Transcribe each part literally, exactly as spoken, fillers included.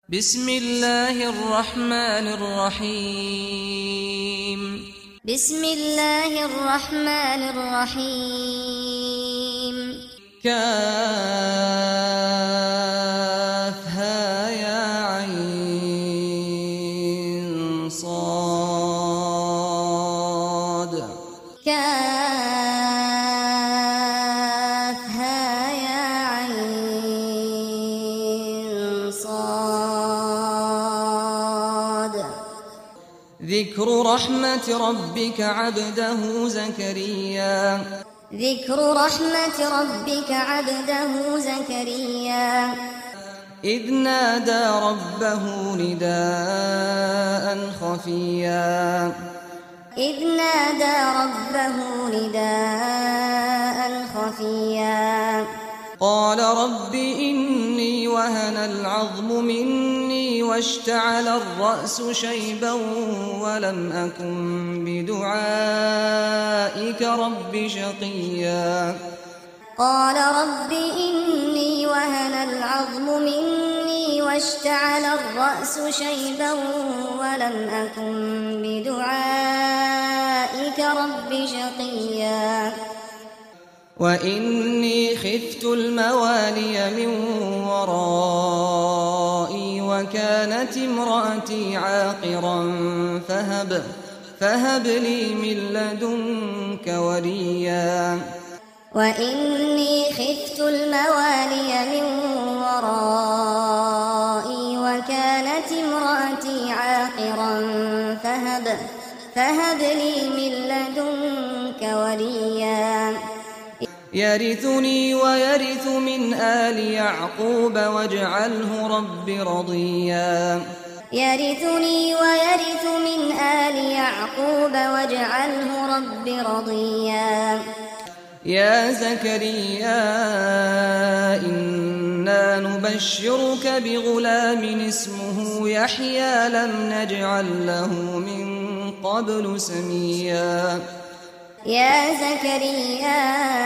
بسم الله الرحمن الرحيم بسم الله الرحمن الرحيم كافها يا عين صاد كافها يا عين صاد ذكر رحمة ربك عبده زكريا ذكر رحمة ربك عبده زكريا إذ نادى ربه نداء خفيا إذ نادى ربه نداء خفيا قال رب إني وهن العظم مني واشتعل الرأس شيبا ولم أكن بدعائك رب شقيا قال رب إني وهن العظم مني واشتعل الرأس شيبا ولم أكن بدعائك رب شقيا وإني خفت الموالي من ورائي وكانت امرأتي عاقرا فهب فهب لي من لدنك وليا وإني خفت الموالي من ورائي وكانت امرأتي عاقرا فهب فهب لي من لدنك وليا يرثني ويرث من آل يعقوب واجعله رب رضيا يرثني ويرث من آل يعقوب واجعله رب رضيا يا زكريا إنا نبشرك بغلام اسمه يحيى لم نجعل له من قبل سميا يا زكريا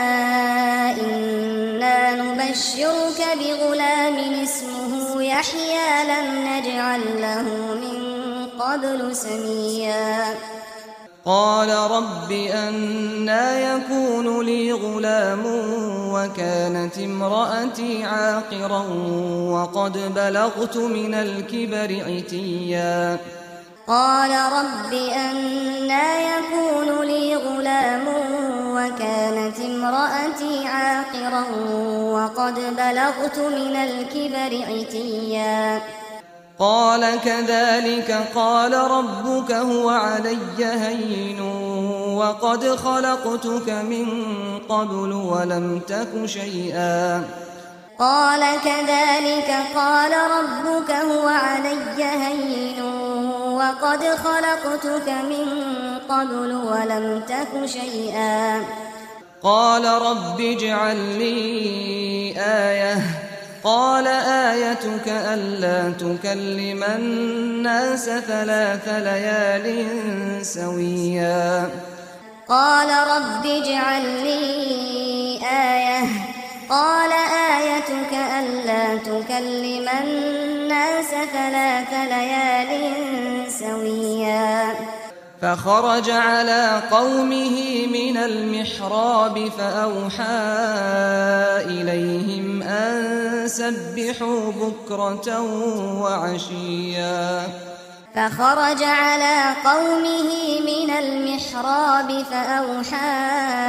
إنا نبشرك بغلام اسمه يحيى لم نجعل له من قبل سميا قال رب أنى يكون لي غلام وكانت امرأتي عاقرا وقد بلغت من الكبر عتيا قال رب أنى يكون لي غلام وكانت امرأتي عاقرا وقد بلغت من الكبر عتيا قال كذلك قال ربك هو علي هين وقد خلقتك من قبل ولم تك شيئا قال كذلك قال ربك هو علي هين وقد خلقتك من قبل ولم تك شيئا قال رب اجعل لي آية قال آيتك ألا تكلم الناس ثلاث ليال سويا قال رب اجعل لي آية قال آيتك ألا تكلم الناس ثلاث ليال سويا فخرج على قومه من المحراب فأوحى إليهم أن سبحوا بكرة وعشيا فخرج على قومه من المحراب فأوحى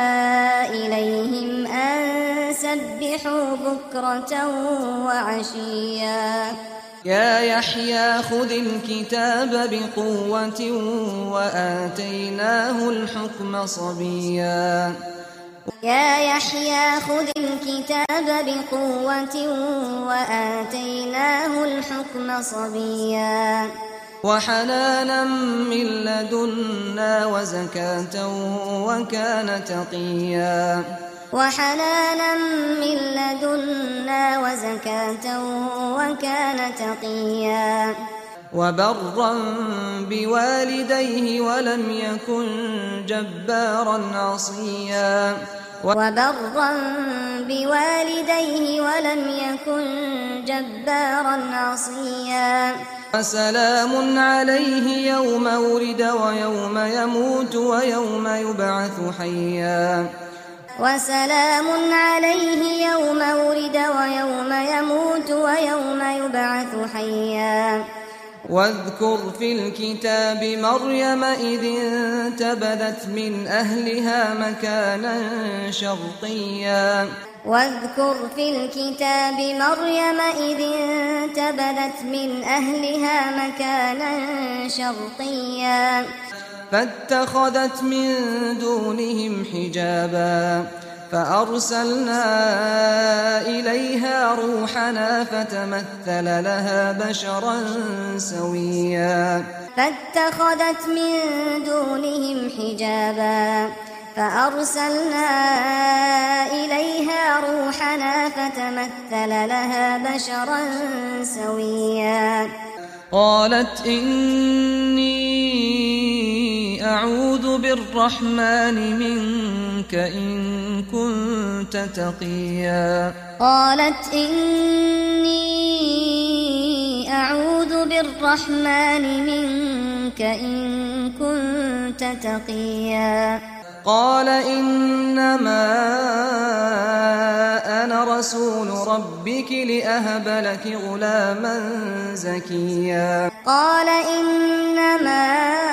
إليهم أن سبحوا بكرة وعشيا يا يحيى خذ الكتاب بقوة وآتيناه الحكم صبيا يا يحيى خذ الكتاب بقوة وآتيناه الحكم صبيا وحنانا من لدنا وزكاة وكان تقيا وحنانا من لدنا وزكاة وكان تقيا وبرا بوالديه ولم يكن جبارا عصيا وبرا بوالديه ولم يكن جبارا عصيا وسلام عليه يوم ولد ويوم يموت ويوم يبعث حيا وسلام عليه يوم ولد ويوم يموت ويوم يبعث حيا واذكر في الكتاب مريم إذ انتبذت من أهلها مكانا شرقيا واذكر في الكتاب مريم إذ انتبذت من أهلها مكانا شرقيا فاتخذت من دونهم حجابا فأرسلنا إليها روحنا فتمثل لها بشرا سويا فاتخذت من دونهم حجابا فأرسلنا إليها روحنا فتمثل لها بشرا سويا قالت إني أعوذ بالرحمن منك إن كنت تقيا قالت إني أعوذ بالرحمن منك إن كنت تقيا قال إنما أنا رسول ربك لأهب لك غلاما زكيا قال إنما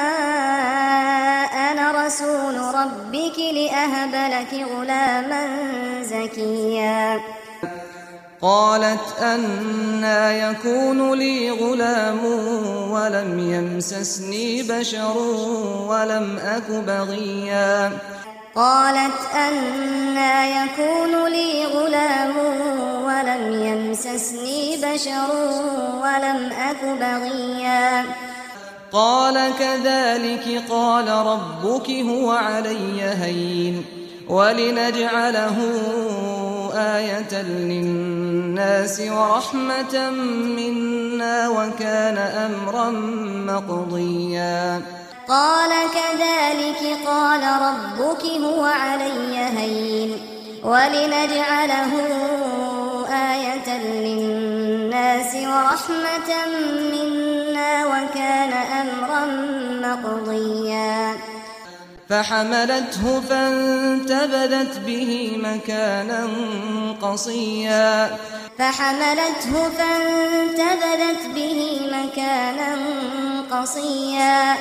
أنا رسول ربك لأهب لك غلاما زكيا قالت أنى يكون لي غلام ولم يمسسني بشر ولم أك بغيا قالت أنى يكون لي غلام ولم يمسسني بشر ولم أك بغيا قال كذلك قال ربك هو علي هين ولنجعله آية للناس ورحمة منا وكان أمرا مقضيا قال كذلك قال ربك هو علي هين ولنجعله آية للناس ورحمة منا وكان أمرا مقضيا فحملته فانتبذت به مكانا قصيا فحملته فانتبذت به مكانا قصيا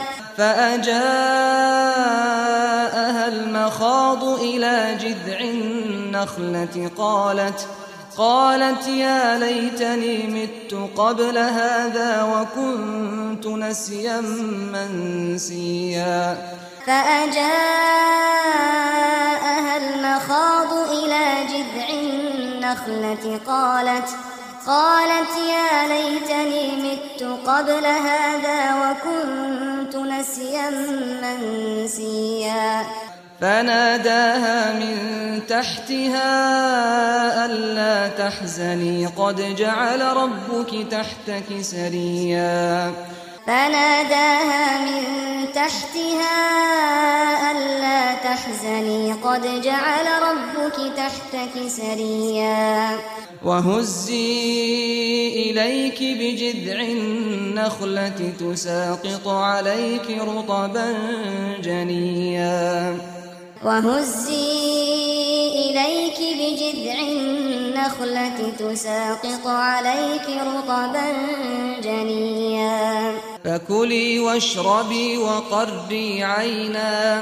فأجاءها المخاض إلى جذع النخلة قالت قالت يا ليتني مت قبل هذا وكنت نسيا منسيا فأجاءها المخاض إلى جذع النخلة قالت قالت يا ليتني مت قبل هذا وكنت نسيا منسيا فناداها من تحتها ألا تحزني قد جعل ربك تحتك سريا فناداها من تحتها ألا تحزني قد جعل ربك تحتك سريا وهزي إليك بجذع النخلة تساقط عليك رطبا جنيا وهزي إليك بجذع النخلة تساقط عليك رطبا جنيا فكلي واشربي وقري عينا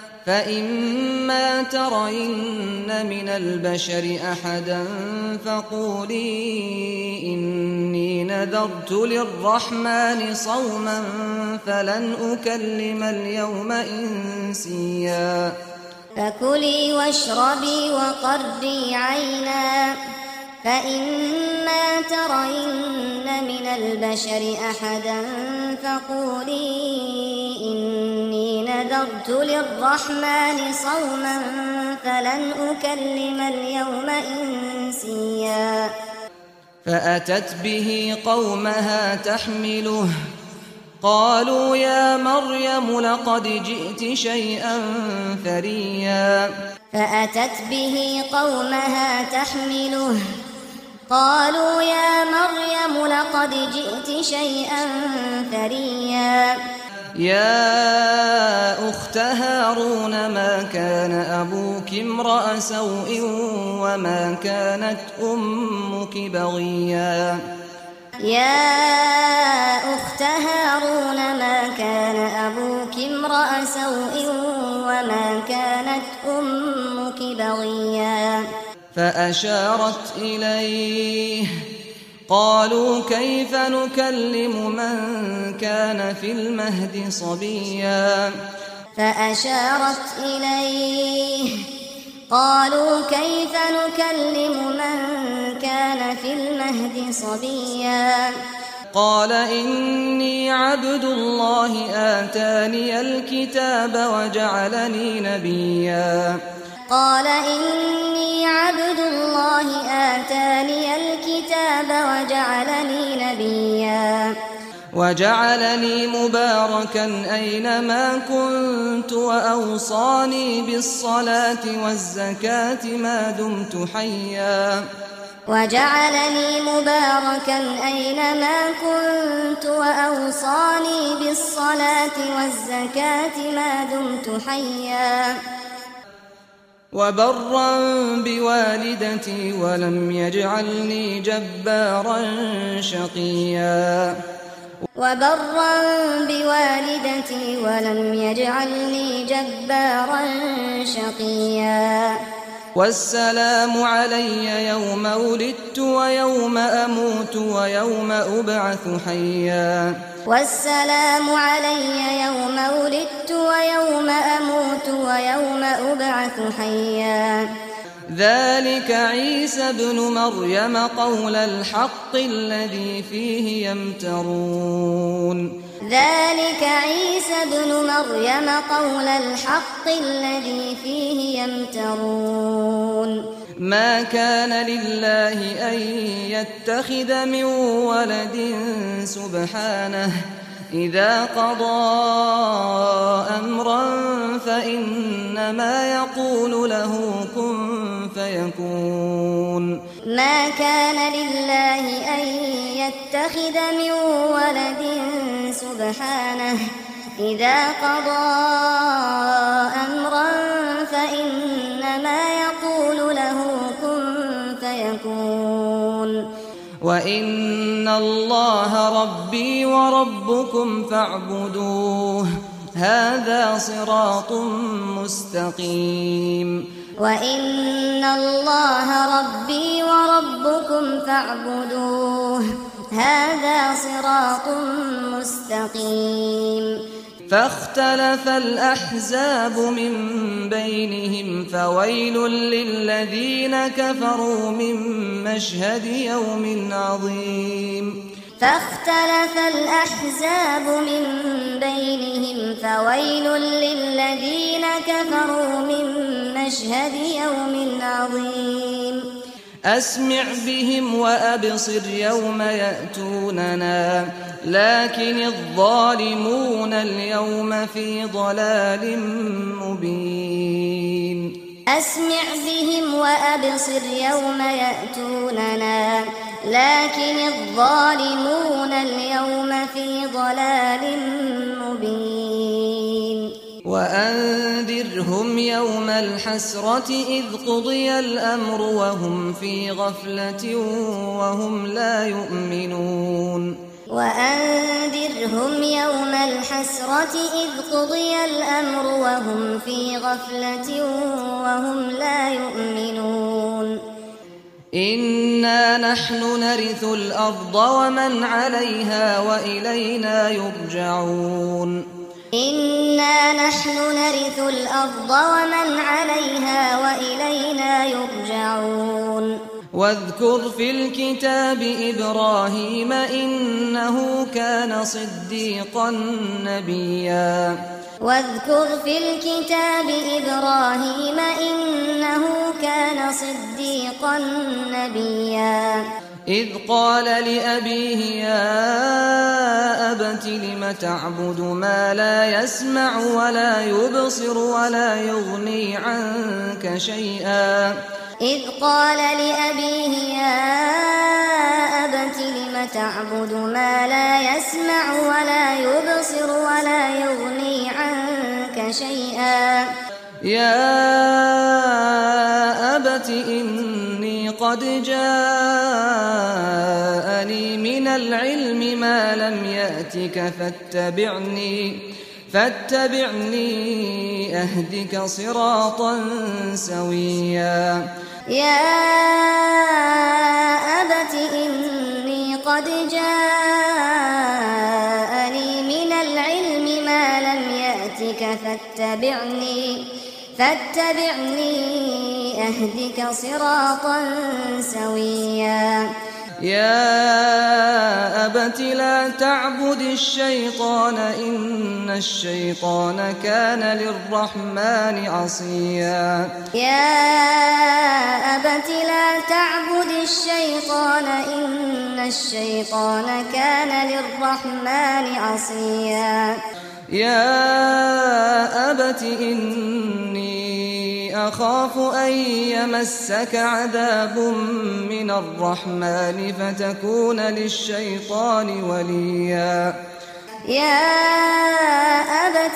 فإما ترين من البشر أحدا فقولي إني نذرت للرحمن صوما فلن أكلم اليوم إنسيا فكلي واشربي وقري عينا فإما ترين من البشر أحدا فقولي إني نذرت للرحمن صوما فلن أكلم اليوم إنسيا فأتت به قومها تحمله قالوا يا مريم لقد جئت شيئا فريا فأتت به قومها تحمله قالوا يا مريم لقد جئت شيئا فريا يا أخت هارون ما كان أبوك امرأ سوء وما كانت أمك بغيا يا أخت هارون ما كان أبوك امرأ سوء وما كانت أمك بغيا فأشارت إليه قالوا كيف نكلم من كان في المهد صبيا فأشارت إليه قالوا كيف نكلم من كان في المهد صبيا قال إني عبد الله آتاني الكتاب وجعلني نبيا قال إني عبد الله آتاني الكتاب وجعلني نبيا وجعلني مباركا أينما كنت وأوصاني بالصلاة والزكاة ما دمت حيا وجعلني مباركا أينما كنت وأوصاني بالصلاة والزكاة ما دمت حيا وبرا بوالدتي ولم يجعلني جبارا شقيا وبرا بوالدتي ولم يجعلني جبارا شقيا والسلام علي يوم ولدت ويوم أموت ويوم أبعث حيا والسلام علي يوم ولدت ويوم أموت ويوم أبعث حيا ذلك عيسى ابن مريم قول الحق الذي فيه يمترون ذلك عيسى ابن مريم قول الحق الذي فيه يمترون ما كان لله أن يتخذ من ولد سبحانه إذا قضى أمرا فإنما يقول له كن فيكون ما كان لله أن يتخذ من ولد سبحانه إذا قضى أمرا فإنما يقول له كن فيكون وإن الله ربي وربكم فاعبدوه هذا صراط مستقيم وإن الله ربي وربكم فاعبدوه هذا صراط مستقيم فاختلف الأحزاب من بينهم فويل للذين كفروا من مشهد يوم عظيم فاختلف الأحزاب من بينهم فويل للذين كفروا من مشهد يوم عظيم أسمع بهم وأبصر يوم يأتوننا لكن الظالمون اليوم في ضلال مبين أسمع بهم وأبصر يوم يأتوننا لكن الظالمون اليوم في ضلال مبين وأنذرهم يوم الحسرة إذ قضي الأمر وهم في غفلة وهم لا يؤمنون وأنذرهم يوم الحسرة إذ قضي الأمر وهم في غفلة وهم لا يؤمنون إنا نحن نرث الأرض ومن عليها وإلينا يرجعون إنا نحن نرث الأرض ومن عليها وإلينا يرجعون واذكر في الكتاب إبراهيم إنه كان صديقا نبيا واذكر في الكتاب إبراهيم إنه كان صديقا نبيا إذ قال لأبيه يا أبت أبت لم تعبد ما لا يسمع ولا يبصر ولا يغني عنك شيئا إذ قال لأبيه يا أبت لم تعبد ما لا يسمع ولا يبصر ولا يغني عنك شيئا يا أبت إني قد جاءني من العلم ما لم يأتك فاتبعني فاتبعني أهدك صراطا سويا يا أبت إني قد جاءني من العلم ما لم يأتك فاتبعني فاتبعني أهدك صراطا سويا يا أبت لا تعبد الشيطان إن الشيطان كان للرحمن عصيا يا أبت لا تعبد الشيطان إن الشيطان كان للرحمن عصيا يا أبت إني أخاف أن يمسك عذاب من الرحمن فتكون للشيطان وليا يا أبت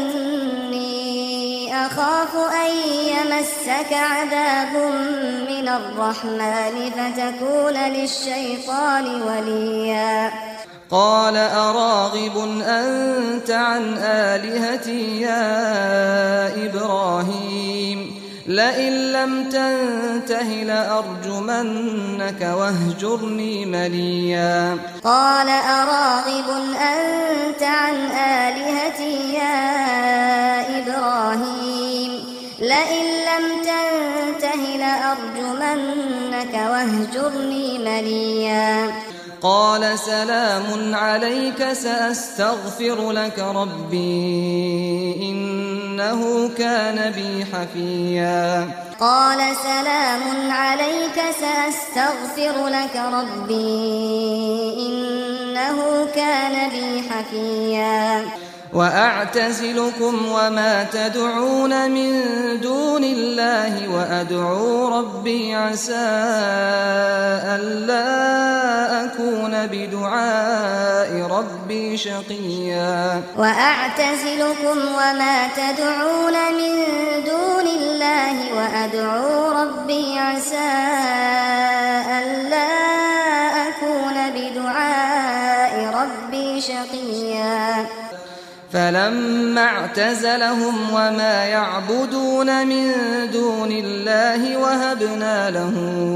إني أخاف أن يمسك عذاب من الرحمن فتكون للشيطان وليا قال أراغب أنت عن آلهتي يا إبراهيم لئن لم تنته لأرجمنك واهجرني مليا قال أراغب أنت عن آلهتي يا إبراهيم لئن لم تنته لأرجمنك واهجرني مليا قال سلام عليك سأستغفر لك ربي إنه كان بي حفيا قال سلام عليك سأستغفر لك ربي إنه كان بي حفيا وأعتزلكم وما تدعون من دون الله وأدعو ربي عسى ألا أكون بدعاء ربي شقيا وأعتزلكم وما تدعون من دون الله وأدعو ربي عسى ألا أكون بدعاء ربي شقيا فلما اعتزلهم وما يعبدون من دون الله وهبنا له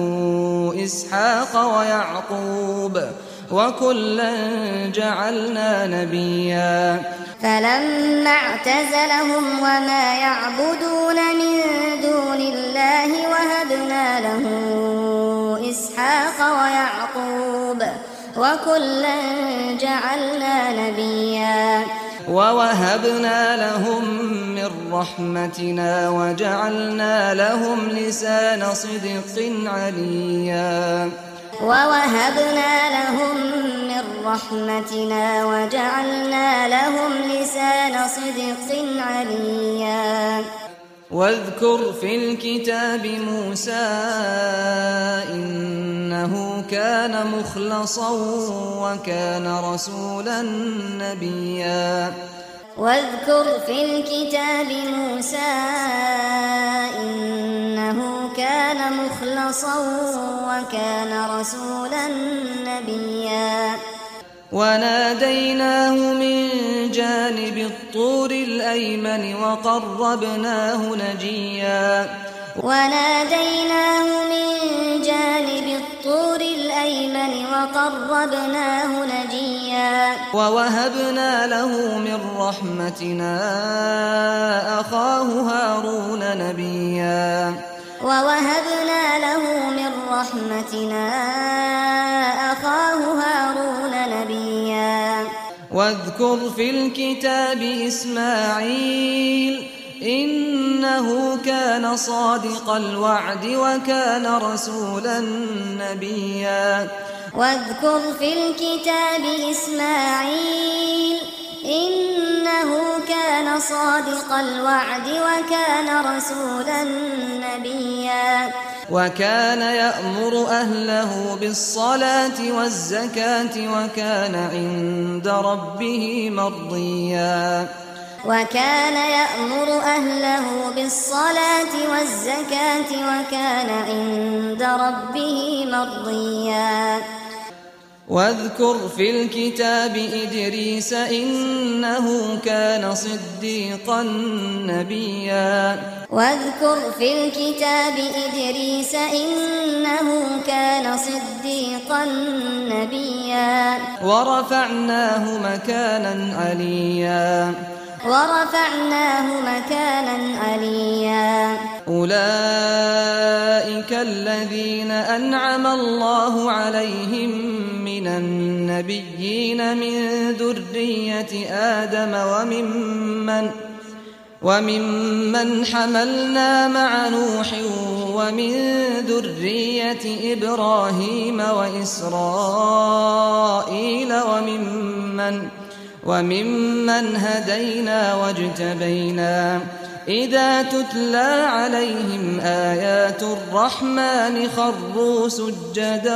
إسحاق ويعقوب وكلا جعلنا نبيا فلما اعتزلهم وما يعبدون من دون الله وهبنا له إسحاق ويعقوب وكلا جعلنا نبيا ووهبنا لهم من رحمتنا وجعلنا لهم لسان صدق عليا ووهبنا لهم من رحمتنا وجعلنا لهم لسان صدق عليا واذكر في الكتاب موسى إنه كان مخلصا وكان رسولا نبيا واذكر في الكتاب موسى إنه كان مخلصا وكان رسولا نبيا وناديناه من جانب الطور الأيمن وقربناه نجيا وناديناه من جانب الطور الأيمن وقربناه نجيا ووهبنا له من رحمتنا أخاه هارون نبيا ووهبنا له من رحمتنا أخاه هارون نبيا واذكر في الكتاب إسماعيل إنه كان صادق الوعد وكان رسولا نبيا واذكر في الكتاب إسماعيل صادق الوعد وكان رسولا نبيا وكان يأمر أهله بالصلاة والزكاة وكان عند ربه مرضيا وكان يأمر أهله بالصلاة والزكاة وكان عند ربه مرضيا واذكر في الكتاب إدريس إنه كان صديقا نبيا واذكر في الكتاب إدريس إنه كان صديقا نبيا ورفعناه مكانا عليا ورفعناه مكانا عليا أولئك الذين أنعم الله عليهم من النبيين من ذرية آدم وممن وممن حملنا مع نوح ومن ذرية إبراهيم وإسرائيل وممن وممن هدينا واجتبينا إذا تتلى عليهم آيات الرحمن خروا سجدا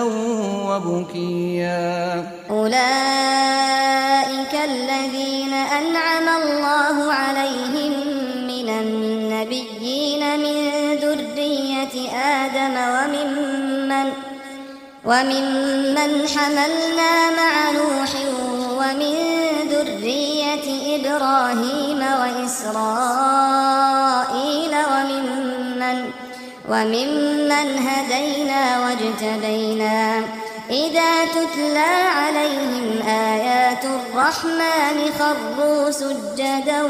وبكيا أولئك الذين أنعم الله عليهم من النبيين من ذرية آدم وممن وممن حملنا مع نوح ومن ذرية إبراهيم وإسرائيل وممن وممن هدينا واجتبينا إذا تتلى عليهم آيات الرحمن خروا سجدا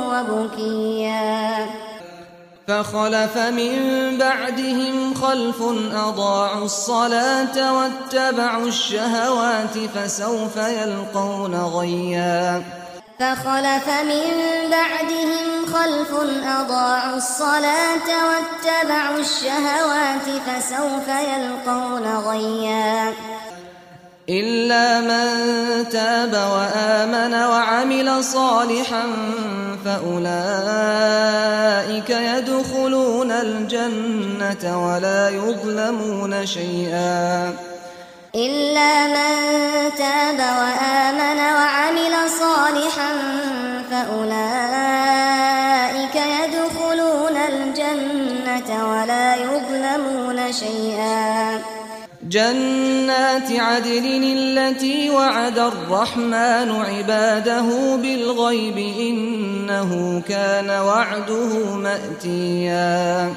وبكيا فخلف من بعدهم خلف أضاعوا الصلاة واتبعوا الشهوات فسوف يلقون غيا فخلف من بعدهم خلف أضاعوا الصلاة واتبعوا الشهوات فسوف يلقون غيا إلا من تاب وآمن وعمل صالحا فأولئك يدخلون الجنة ولا يظلمون شيئا إلا من تاب وآمن وعمل صالحا فأولئك يدخلون الجنة ولا يظلمون شيئا جنات عدن التي وعد الرحمن عباده بالغيب إنه كان وعده مأتيا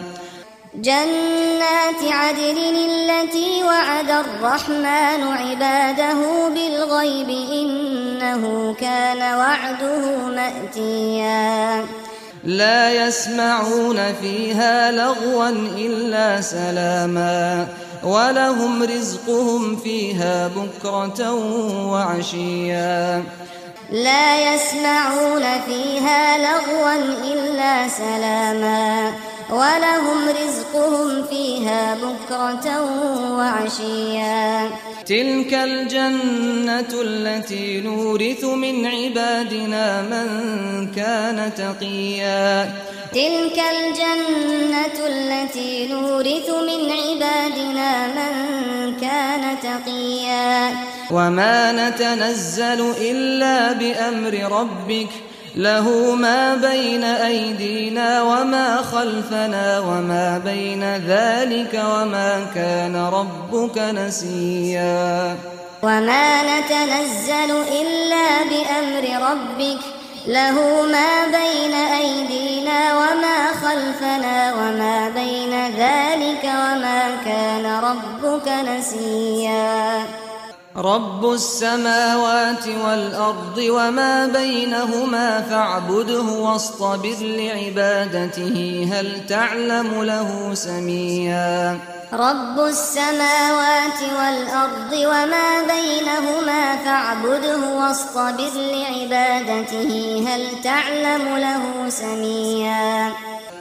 جنات عدن التي وعد الرحمن عباده بالغيب إنه كان وعده مأتيا لا يسمعون فيها لغوا إلا سلاما ولهم رزقهم فيها بكرة وعشيا لا يسمعون فيها لغوا إلا سلاما ولهم رزقهم فيها بكرة وعشيا تلك الجنة التي نورث من عبادنا من كان تقيا تلك الجنة التي نورث من عبادنا من كان تقيا وما نتنزل إلا بأمر ربك له ما بين أيدينا وما خلفنا وما بين ذلك وما كان ربك نسيا وما نتنزل إلا بأمر ربك له ما بين أيدينا وما خلفنا وما بين ذلك وما كان ربك نسيا رب السماوات والأرض وما بينهما فاعبده واصطبر لعبادته هل تعلم له سميا رب السماوات والأرض وما بينهما فاعبده واصطبر لعبادته هل تعلم له سميا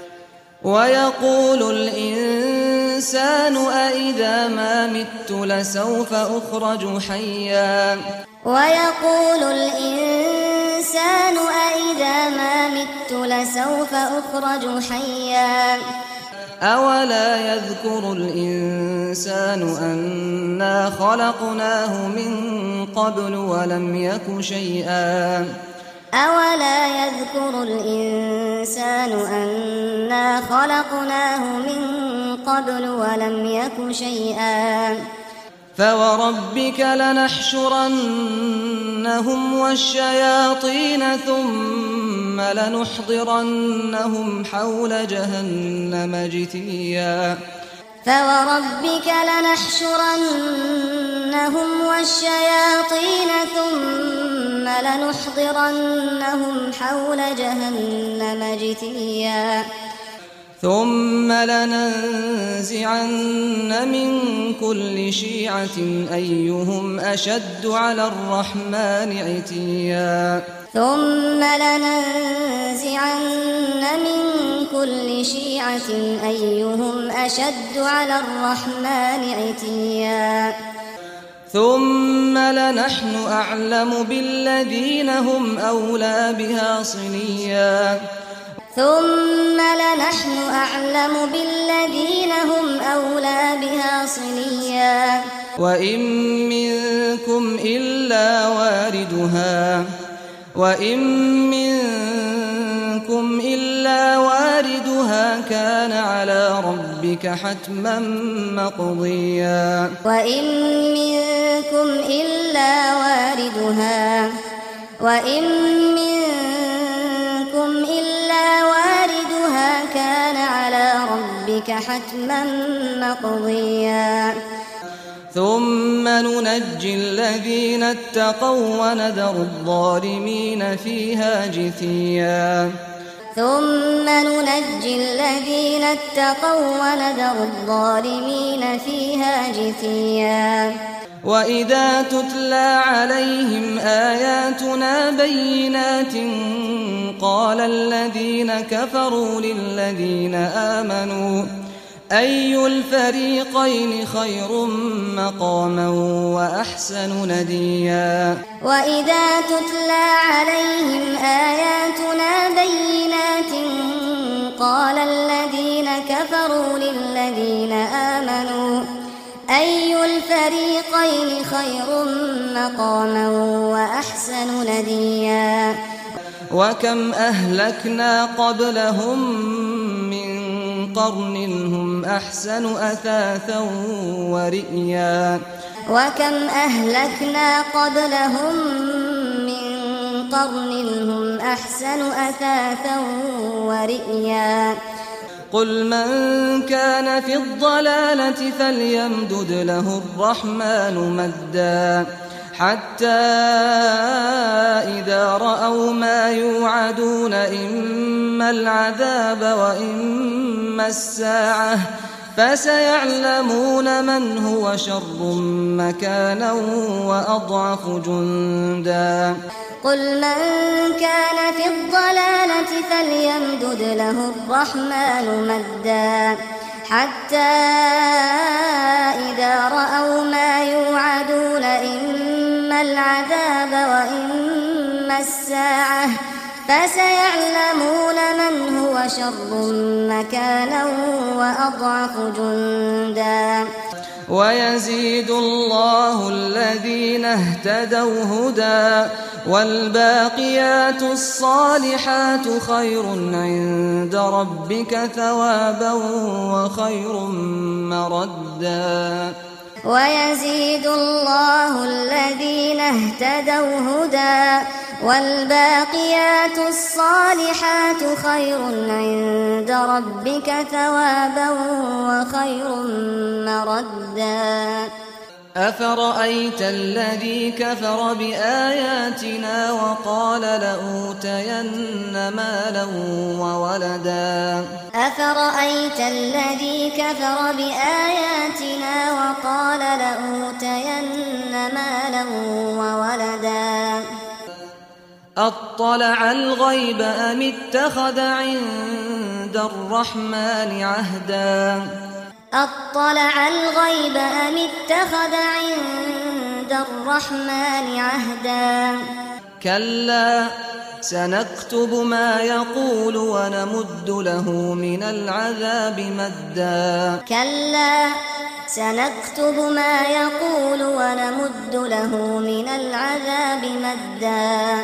ويقول الإنسان أإذا ما مت لسوف أخرج حيا ويقول الإنسان أإذا ما مت فسوف أخرج حيا أولا يذكر الإنسان أنا خلقناه من قبل ولم يك شيئا أولا يذكر الإنسان أنا خلقناه من قبل ولم يك شيئا فوربك لنحشرنهم والشياطين ثم لنحضرنهم حول جهنم جثيا فوربك لنحشرنهم والشياطين ثم لنحضرنهم حول جهنم جثيا ثم لننزعن من كل شيعة أيهم أشد على الرحمن عتيا ثم لننزعن من كل شيعة أيهم أشد على الرحمن عتيا ثم لنحن أعلم بالذين هم أولى بها صليا ثم لنحن أعلم بالذين هم أولى بها صليا وإن منكم إلا واردها وإن منكم إلا واردها كان على ربك حتما مقضيا وإن منكم إلا واردها وإن منكم إلا واردها كان على ربك حتما مقضيا ثم ننجي الذين اتقوا وندر الظالمين فيها جثيا ثم ننجي الذين اتقوا وندر الظالمين فيها جثيا وإذا تتلى عليهم آياتنا بينات قال الذين كفروا للذين آمنوا أي الفريقين خير مقاما وأحسن نديا وإذا تتلى عليهم آياتنا بينات قال الذين كفروا للذين آمنوا أي الفريقين خير مقاما وأحسن نديا وكم أهلكنا قبلهم من قرن هم أحسن أثاثا ورئيا وكم أهلكنا قبلهم من قرن هم أحسن أثاثا ورئيا قل من كان في الضلالة فليمدد له الرحمن مدا حتى إذا رأوا ما يوعدون إما العذاب وإما الساعة فسيعلمون من هو شر مكانا وأضعف جندا قل من كان في الضلالة فليمدد له الرحمن مدا حتى إذا رأوا ما يوعدون إما العذاب وإما الساعة فسيعلمون من هو شر مكانا وأضعف جندا ويزيد الله الذين اهتدوا هدى والباقيات الصالحات خير عند ربك ثوابا وخير مردا ويزيد الله الذين اهتدوا هدى والباقيات الصالحات خير عند ربك ثوابا وخير مردا أفرأيت الذي كفر بآياتنا وقال لأوتين مالا وولدا أفرأيت الذي كفر بآياتنا وقال لأوتين مالا وولدا أطلع الغيب أم اتخذ عند الرحمن عهدا أطلع الغيب أم اتخذ عند الرحمن عهدا كلا سنكتب ما يقول ونمد له من العذاب مدا كلا سنكتب ما يقول ونمد له من العذاب مدا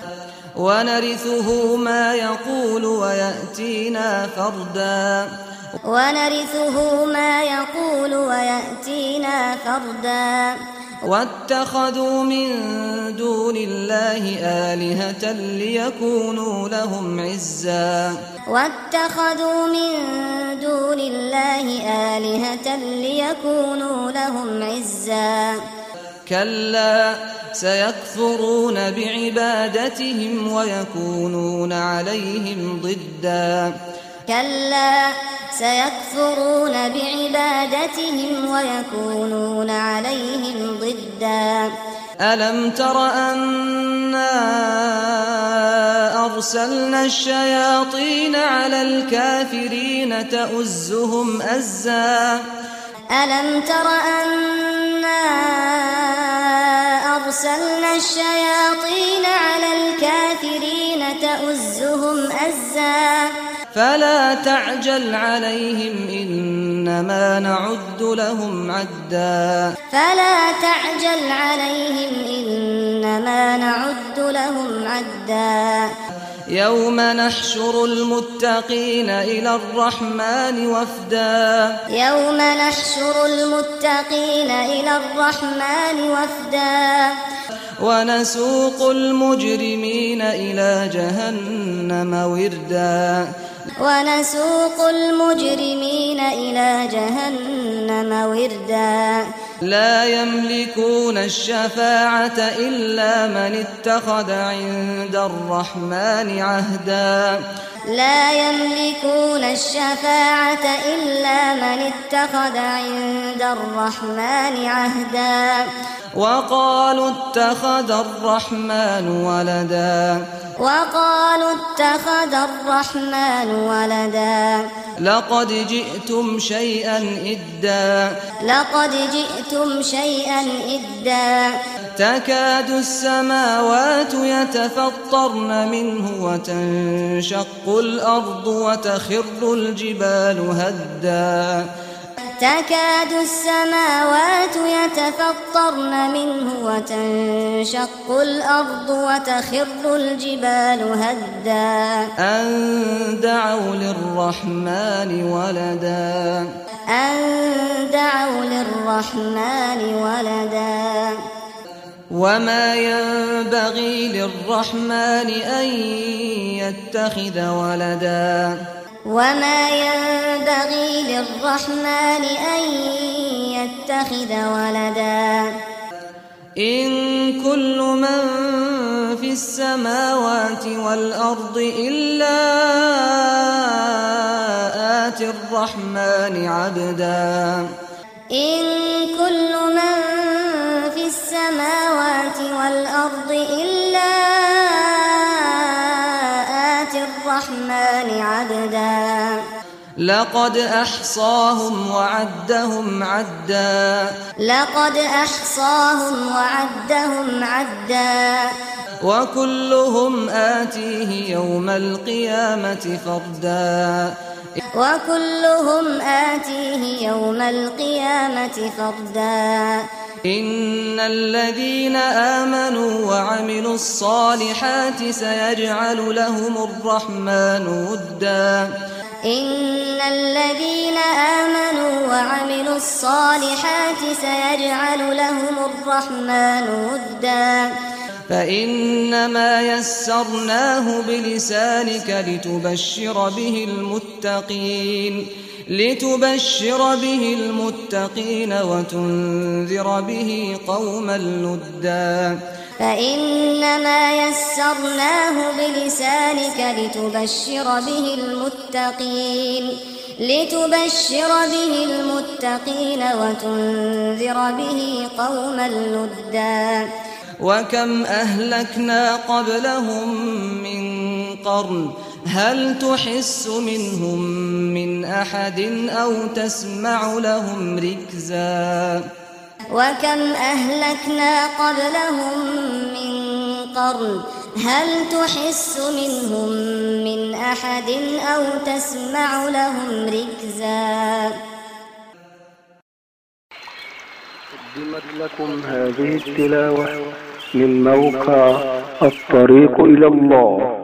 ونرثه ما يقول ويأتينا فردا ونرثه ما يقول ويأتينا فردا واتخذوا من دون الله آلهة ليكونوا لهم عزا واتخذوا من دون الله آلهة ليكونوا لهم عزا كلا سيكفرون بعبادتهم ويكونون عليهم ضدا كلا سيكفرون بعبادتهم ويكونون عليهم ضدا ألم تر أنا أرسلنا الشياطين على الكافرين تؤزهم أزا ألم تر أنا أرسلنا الشياطين على الكافرين تؤزهم أزا فلا تعجل عليهم إنما نعد لهم عدا فلا تعجل عليهم إنما نعد لهم عدا يوم نحشر المتقين إلى الرحمن وفدا يوم نحشر المتقين إلى الرحمن وفدا ونسوق المجرمين إلى جهنم وردا ونسوق المجرمين إلى جهنم وردا لا يملكون الشفاعة إلا من اتخذ عند الرحمن عهدا لا يملكون الشفاعة إلا من اتخذ عند الرحمن عهدا وقالوا اتخذ الرحمن ولدا وقالوا اتخذ الرحمن ولدا لقد جئتم شيئا إدا لقد جئتم شيئا إدا تكاد السماوات يتفطرن منه وتنشق الأرض وتخر الجبال هدا تكاد السماوات يتفطرن منه وتنشق الأرض وتخر الجبال هدا أن دعوا للرحمن ولدا أن دعوا للرحمن ولدا وما ينبغي للرحمن أن يتخذ ولدا وما ينبغي للرحمن أن يتخذ ولدا إن كل من في السماوات والأرض إلا آتي الرحمن عبدا إن كل من في السماوات والأرض إلا آتي الرحمن عبدا لقد أحصاهم وعدهم عدا لقد أحصاهم وعدهم عدا وكلهم آتيه يوم القيامة فردا وكلهم آتيه يوم القيامة فردا إن الذين آمنوا وعملوا الصالحات سيجعل لهم الرحمن ودا إن الذين آمنوا وعملوا الصالحات سيجعل لهم الرحمن ودا فإنما يسرناه بلسانك لتبشر به المتقين لتبشر به المتقين وتنذر به قوما لدا فإنما يسرناه بلسانك لتبشر به المتقين لتبشر به المتقين وتنذر به قوما لدا وكم أهلكنا قبلهم من قرن هل تحس منهم من أحد أو تسمع لهم ركزا وكم أهلكنا قبلهم من قرن هل تحس منهم من أحد أو تسمع لهم ركزا قدمت لكم هذه التلاوة من موقع الطريق إلى الله.